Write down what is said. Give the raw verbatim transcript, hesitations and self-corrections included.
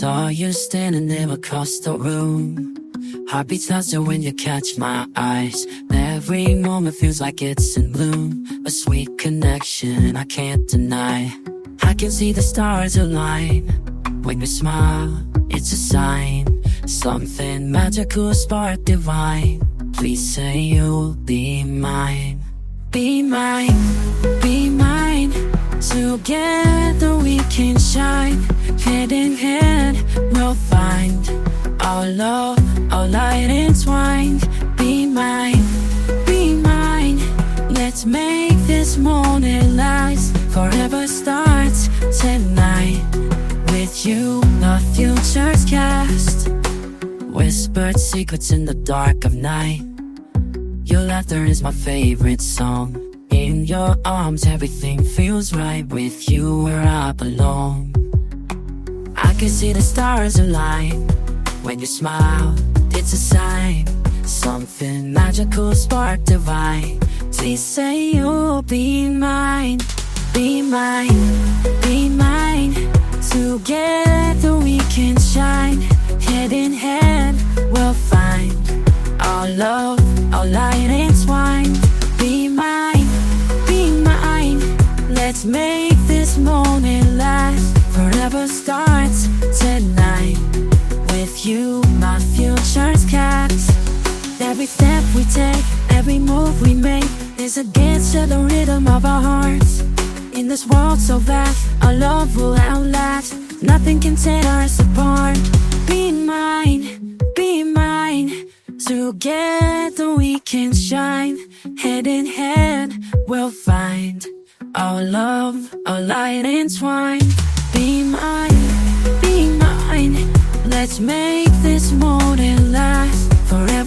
saw you standing there across the room. Heartbeats faster when you catch my eyes. Every moment feels like it's in bloom. A sweet connection I can't deny. I can see the stars align. When you smile, it's a sign. Something magical, spark divine. Please say you'll be mine. Be mine, be mine. Together we can shine. Hand in hand we'll find our love, our light entwined. Be mine, be mine. Let's make this moment last. Forever starts tonight. With you, the future's cast. Whispered secrets in the dark of night. Your laughter is my favorite song. In your arms everything feels right. With you where I belong. I can see the stars align. When you smile, it's a sign. Something magical, spark divine. Please say you'll be mine. Be mine, be mine. Together we can shine. Hand in hand we'll find our love, our light entwined. Be mine, be mine. Let's make this moment last. Forever starts tonight. With you, my future's cast. Every step we take, every move we make is a dance to the rhythm of our hearts. In this world so vast, our love will outlast. Nothing can tear us apart. Be mine, be mine. Together we can shine. Hand in hand we'll find our love, our light entwined. Be mine, be mine. Let's make this moment last forever.